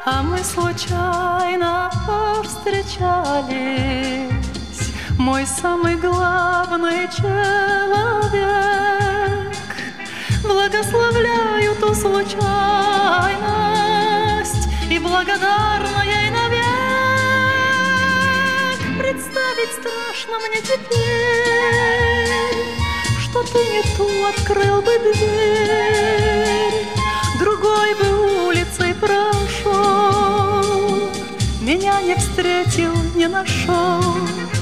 А мы случайно повстречались, мой самый главный человек. Благословляю ту случайность и благодарна ей навек. Представить страшно мне теперь, что ты не ту открыл бы дверь, другой бы улицей прошел, меня не встретил, не нашел.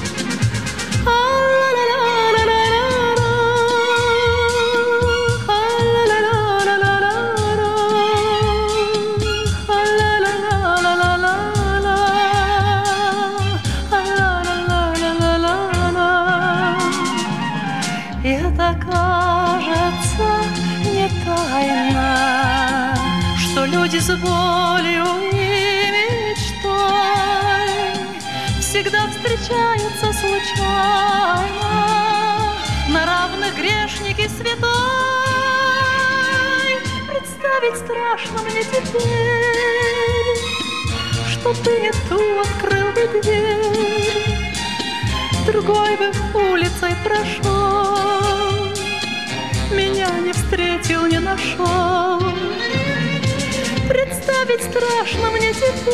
Это кажется не тайна, что люди с болью и мечтой всегда встречаются случайно, на равных грешник и святой. Представить страшно мне теперь, что ты не ту открыл бы дверь, другой бы улицей прошел, меня не встретил, не нашел. Представить страшно мне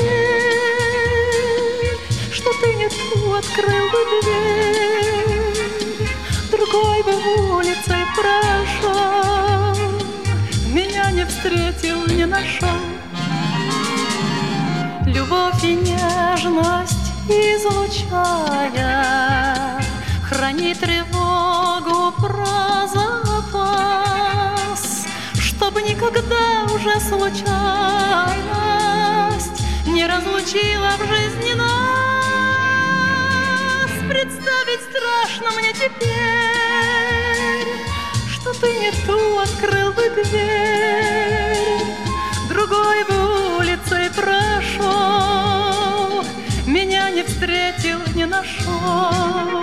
теперь, что ты не ту открыл бы дверь, другой бы улицей прошел, меня не встретил, не нашел. Любовь и нежность излучая, храни тревогу про запас, чтобы никогда уже случайность не разлучила в жизни нас. Представить страшно мне теперь, что ты не ту открыл бы дверь, другой бы улицей прошел, меня не встретил, не нашел.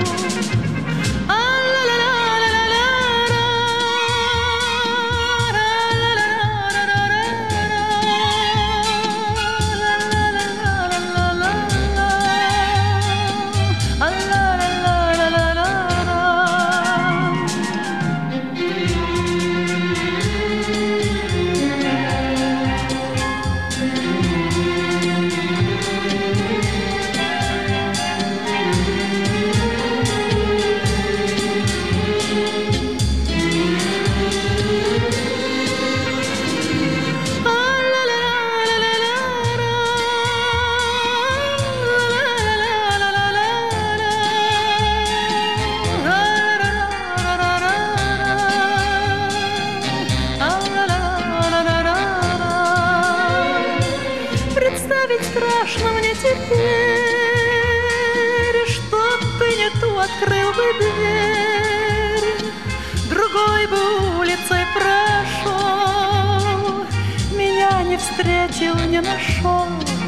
Представить страшно мне теперь, что ты не ту открыл бы дверь, другой бы улицей прошел, меня не встретил, не нашел,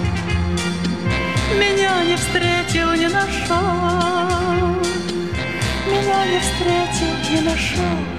меня не встретил, не нашел, меня не встретил, не нашел.